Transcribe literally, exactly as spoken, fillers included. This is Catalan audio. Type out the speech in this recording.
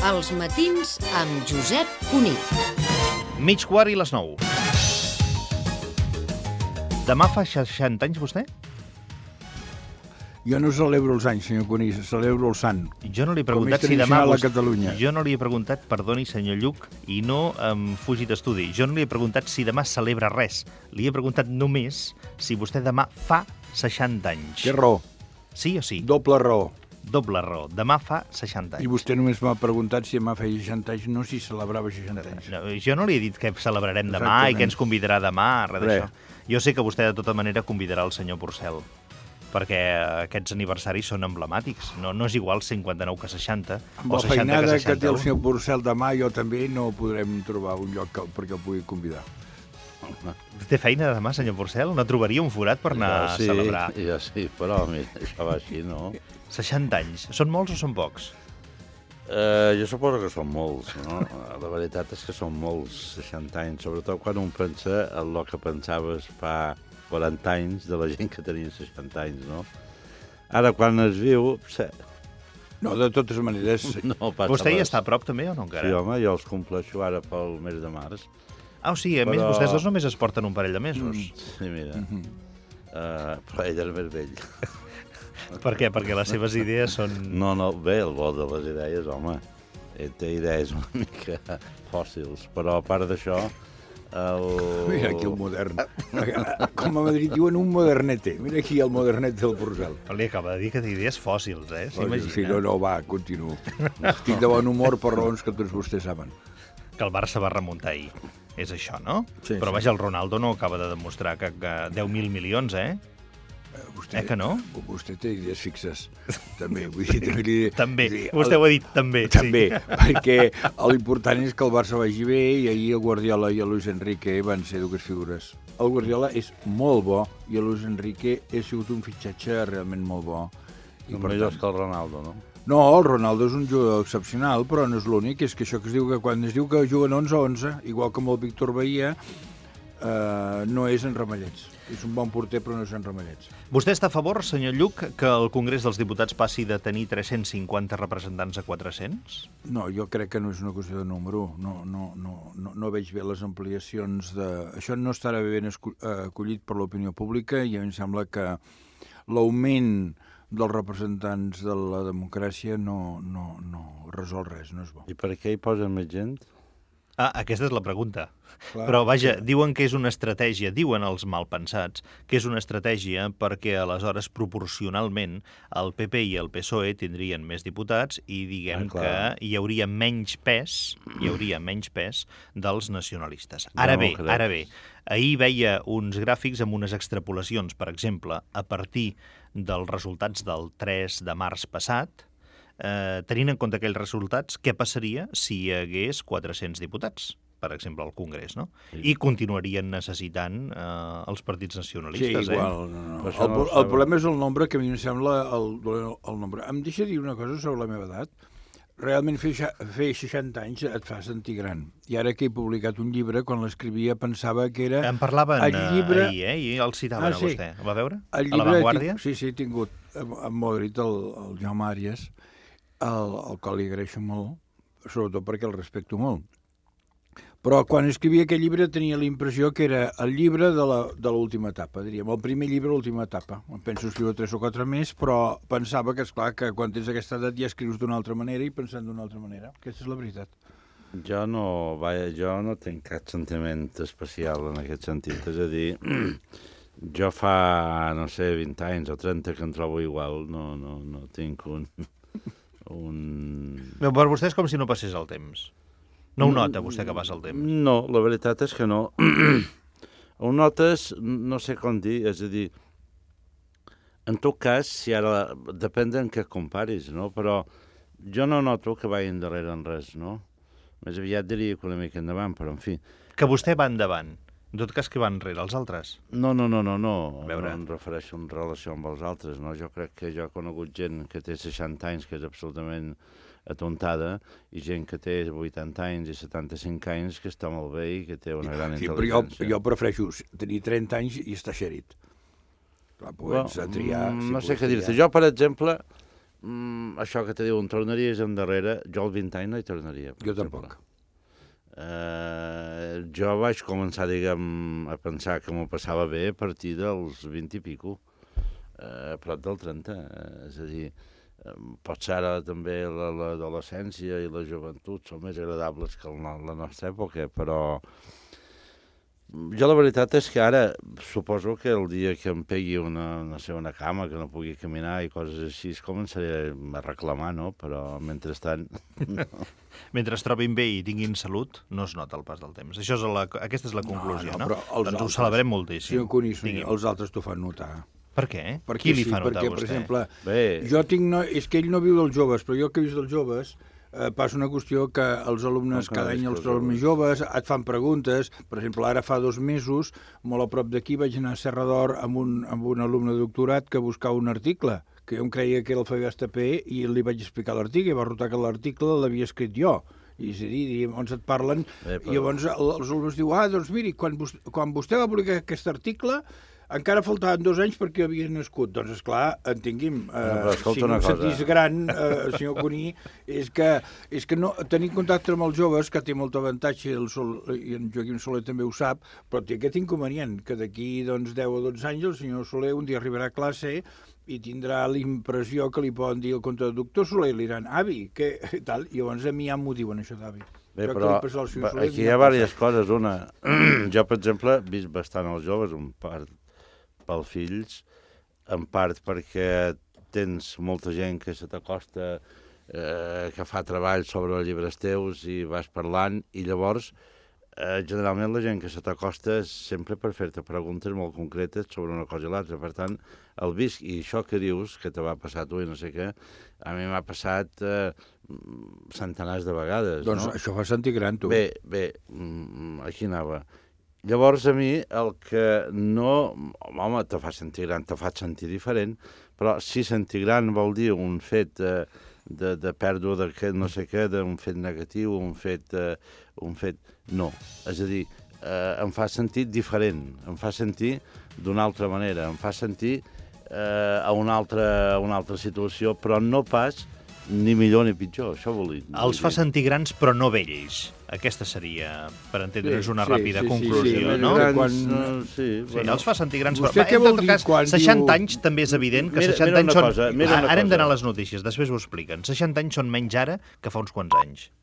Els matins amb Josep Cunill. Mig quart i les nou. Demà fa seixanta anys, vostè? Jo no celebro els anys, senyor Cunill, celebro el sant. Jo no li he preguntat Com és si demà... tradicional a Vostè... Catalunya. Jo no li he preguntat, perdoni, senyor Lluc, i no em fugi d'estudi. Jo no li he preguntat si demà celebra res. Li he preguntat només si vostè demà fa seixanta anys. Té raó. Sí o sí? Doble raó. Doble raó. Demà fa seixanta anys. I vostè només m'ha preguntat si demà feia seixanta anys, no si celebrava seixanta anys. No, jo no li he dit que celebrarem demà i que ens convidarà demà, res d'això. Jo sé que vostè, de tota manera, convidarà el senyor Porcel, perquè aquests aniversaris són emblemàtics. No, no és igual cinquanta-nou que seixanta, Amb o la seixanta feinada que que té el seixanta-u. senyor Porcel demà, jo també no podrem trobar un lloc que, perquè el pugui convidar. Té feina demà, senyor Porcel? No trobaria un forat per anar Jo sí, a celebrar? Jo sí, però mira, això va així, no? seixanta anys. Són molts o són pocs? Eh, jo suposo que són molts, no? La veritat és que són molts, seixanta anys, sobretot quan un pensa en el que pensaves fa quaranta anys de la gent que tenia seixanta anys, no? Ara, quan es viu... No, de totes maneres... No passa Vostè hi res. està a prop també o no encara? Sí, home, jo els compleixo ara pel mes de març. Ah, o sigui, a més, Però- vostès dos només es porten un parell de mesos. Sí, mira. Mhm. Uh, però ell és més vell. Per què? Perquè les seves idees són... No, no, bé, el bo de les idees, home. Ell té idees una mica fòssils, però a part d'això... El... Mira aquí el modern. Com a Madrid diuen un modernete. Mira aquí el modernete del Porcel. Però li acaba de dir que té idees fòssils, eh? S'imagina? Sí, no, no, va, continuo. Estic de bon humor per raons que tots vostès saben. Que el Barça va remuntar ahir. És això, no? Sí, Però sí. vaja, el Ronaldo no acaba de demostrar que, que deu mil milions, eh? Vostè, Eh que no? Vostè té idees fixes, també. Vull dir, també, li, També. vull dir, Vostè el- ho ha dit, també. També, Sí. perquè l'important és que el Barça vagi bé i ahir el Guardiola i el Luis Enrique van ser dues figures. El Guardiola és molt bo i el Luis Enrique ha sigut un fitxatge realment molt bo. I Els millors que el Ronaldo, no? No, el Ronaldo és un jugador excepcional, però no és l'únic. És que això que es diu que quan es diu que juguen onze onze, igual com el Víctor Baía, eh, no és en Ramallets. És un bon porter, però no és en Ramallets. Vostè està a favor, senyor Lluc, que el Congrés dels Diputats passi de tenir tres-cents cinquanta representants a quatre-cents? No, jo crec que no és una qüestió de número. No, no, no, no, no veig bé les ampliacions de... Això no estarà ben esco- eh, acollit per l'opinió pública i a mi em sembla que l'augment dels representants de la democràcia no, no, no resol res, no és bo. I per què hi posen més gent? Ah, aquesta és la pregunta. Clar, Però, vaja, sí. diuen que és una estratègia, diuen els malpensats, que és una estratègia perquè aleshores proporcionalment el P P i el P S O E tindrien més diputats i diguem Ah, clar. que hi hauria menys pes, hi hauria menys pes dels nacionalistes. Ara bé, Democràtics. ara bé, ahir veia uns gràfics amb unes extrapolacions, per exemple, a partir dels resultats del tres de març passat, eh, tenint en compte aquells resultats, què passaria si hi hagués quatre-cents diputats, per exemple, al Congrés, no? Sí. I continuarien necessitant eh, els partits Sí, nacionalistes, igual. No, no. Però El, això no ho el saben. problema és el nombre, que a mi em sembla el, el nombre. Em deixa dir una cosa sobre la meva edat? Realment fer, xa- fer seixanta anys et fa sentir gran. I ara que he publicat un llibre, quan l'escrivia pensava que era... eh? En parlaven El llibre- eh, ahir, eh? I el citaven Ah, a sí. vostè. El va veure? El A La Vanguardia? Sí, sí, he tingut amb, amb Modrit, el, el Jaume Àries, el, el qual li agraeixo molt, sobretot perquè el respecto molt. Però quan escrivia aquell llibre tenia la impressió que era el llibre de la- de l'última etapa, diríem, el primer llibre de l'última etapa. Em penso escriure tres o quatre més, però pensava que, esclar, que quan tens aquesta edat ja escrius d'una altra manera i pensant d'una altra manera. Aquesta és la veritat. Jo no, vaja, jo no tinc cap sentiment especial en aquest sentit. És a dir, jo fa, no sé, vint anys o trenta que em trobo igual. No, no, no tinc un... un... Bé, per vostè és com si no passés el temps. No ho nota, vostè, que passa el temps. No, la veritat és que no. Ho notes, no sé com dir, és a dir, en tot cas, si ara, depèn en què comparis, no? Però jo no noto que vagin darrere en res, no? Més aviat diria que una mica endavant, però en fi. Que vostè va endavant. En tot cas, que va enrere els altres. No, no, no, no, no. A veure. No em refereixo en relació amb els altres, no? Jo crec que jo he conegut gent que té seixanta anys, que és absolutament atontada, i gent que té vuitanta anys i setanta-cinc anys que està molt bé i que té una gran Sí, però jo, intel·ligència. jo prefereixo tenir trenta anys i estar xerit. Clar, pots Bueno, triar... mm, si no sé pots què dir-te. triar. Jo, per exemple, mm, això que te diuen, tornaries endarrere, jo als vint anys no hi tornaria. Jo tampoc. Uh, jo vaig començar, diguem, a pensar que m'ho passava bé a partir dels vint i pico, uh, a prop del trenta. Uh, és a dir, um, potser ara també l'adolescència i la joventut són més agradables que la, la nostra època, però jo la veritat és que ara suposo que el dia que em pegui una, no sé, una cama, que no pugui caminar i coses així, començaré a reclamar, no? Però mentrestant... No. Mentre es trobin bé i tinguin salut, no es nota el pas del temps. Això és la, aquesta és la conclusió, no? no? no? Doncs altres, ho altres, celebrem moltíssim. Senyor Cuní, els altres t'ho fan notar. Per què? Perquè Qui li sí, fa notar perquè, a vostè? Per exemple, bé. jo tinc... No, és que ell no viu dels joves, però jo que he vist dels joves... Eh, passa una qüestió que els alumnes No, cada any els els trobes més joves, et fan preguntes. Per exemple, ara fa dos mesos, molt a prop d'aquí, vaig anar a Serra d'Or amb, un, amb un alumne de doctorat que buscava un article, que jo em creia que era el Fabià Estapé, i li vaig explicar l'article, i va rotar que l'article l'havia escrit jo. I és a dir, llavors et parlen, Bé, però... i llavors els alumnes diuen, ah, doncs miri, quan vostè, quan vostè va publicar aquest article, encara faltaven dos anys perquè havia nascut. Doncs, esclar, entengui'm, eh, si no em sentís gran, eh, senyor Cuní, és que, és que no, tenir contacte amb els joves, que té molt avantatge, el Sol, i en Joaquim Soler també ho sap, però té aquest inconvenient, que d'aquí doncs, deu o dotze anys el senyor Soler un dia arribarà a classe i tindrà l'impressió que li poden dir el compte de doctor Soler, i li diran, avi, què? Tal. I llavors a mi ja m'ho diuen, això d'avi. Bé, però Soler, aquí hi ha diverses coses. Una, jo, per exemple, he vist bastant els joves, un part pels fills, en part perquè tens molta gent que se t'acosta, eh, que fa treball sobre els llibres teus i vas parlant, i llavors, eh, generalment la gent que se t'acosta és sempre per fer-te preguntes molt concretes sobre una cosa i l'altra. Per tant, el visc, i això que dius, que te va passar a tu i no sé què, a mi m'ha passat eh, centenars de vegades. Doncs no? això fa sentir gran, tu. Bé, bé, aquí anava. Llavors, a mi, el que no... Home, te fa sentir gran, te fa sentir diferent, però si sentir gran vol dir un fet eh, de, de pèrdua de no sé què, d'un fet negatiu, un fet... Eh, un fet... No. És a dir, eh, em fa sentir diferent, em fa sentir d'una altra manera, em fa sentir eh, a una altra, a una altra situació, però no pas ni millor ni pitjor, això vol dir. Els fa sentir grans però no vells. Aquesta seria, per entendre's, una Sí, ràpida sí, sí, conclusió, sí, no? grans, Quan... quan- Sí, Sí, bueno. els fa sentir grans. Vostè però, què en vol tot dir cas, quan seixanta diu- anys també és evident que Mira- seixanta mira anys una són... cosa, mira una Ara hem cosa. d'anar a les notícies, després ho expliquen. seixanta anys són menys ara que fa uns quants anys.